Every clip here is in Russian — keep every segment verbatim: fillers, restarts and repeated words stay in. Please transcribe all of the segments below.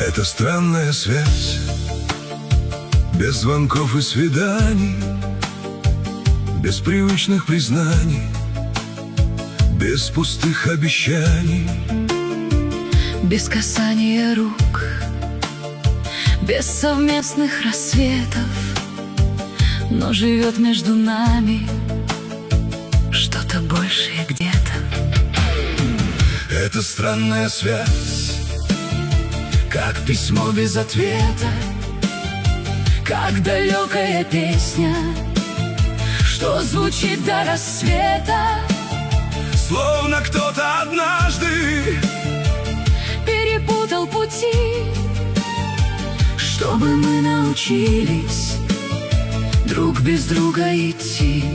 Это странная связь, без звонков и свиданий, без привычных признаний, без пустых обещаний, без касания рук, без совместных рассветов. Но живет между нами что-то большее где-то. Это странная связь, как письмо без ответа, как далекая песня, что звучит до рассвета. словно кто-то однажды перепутал пути, чтобы мы научились друг без друга идти.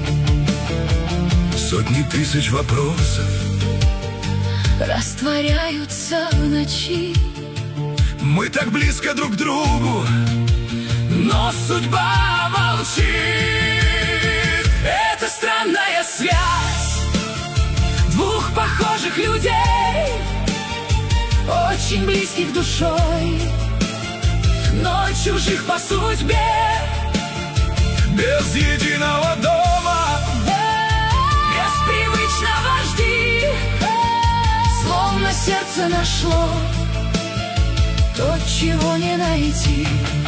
Сотни тысяч вопросов растворяются в ночи. Мы так близко друг к другу, но судьба молчит. Это странная связь двух похожих людей, очень близких душой, но чужих по судьбе. без единого дома, без привычного жди, словно сердце нашло то, чего не найти.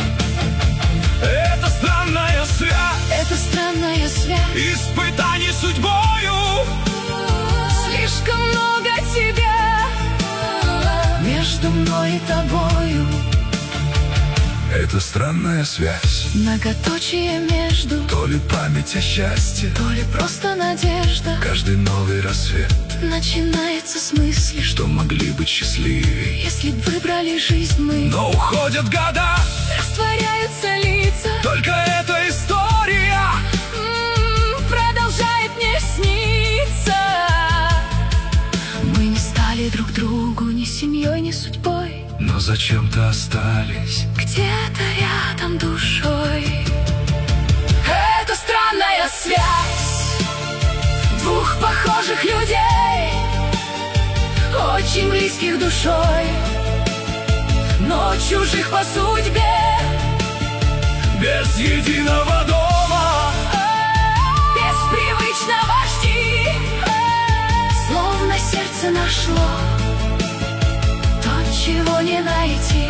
это странная связь, Это странная связь, испытаний судьбою. слишком много тебя между мной и тобою. Это странная связь, Многоточие между, то ли память о счастье, то ли просто надежда. каждый новый рассвет, Начинается с мысли, что что могли быть счастливее. если б выбрали жизнь мы, Но уходят года, растворяются лица. только эта история М, продолжает мне сниться. Мы не стали друг другу ни семьей, ни судьбой, но зачем-то остались. где-то рядом душой. Это странная связь двух похожих людей, очень близких душой, но чужих по судьбе. Без единого дома, Без привычного жди, словно сердце нашло то, чего не найти.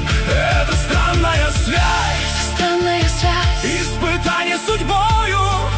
это странная связь, Странная связь, испытание судьбою.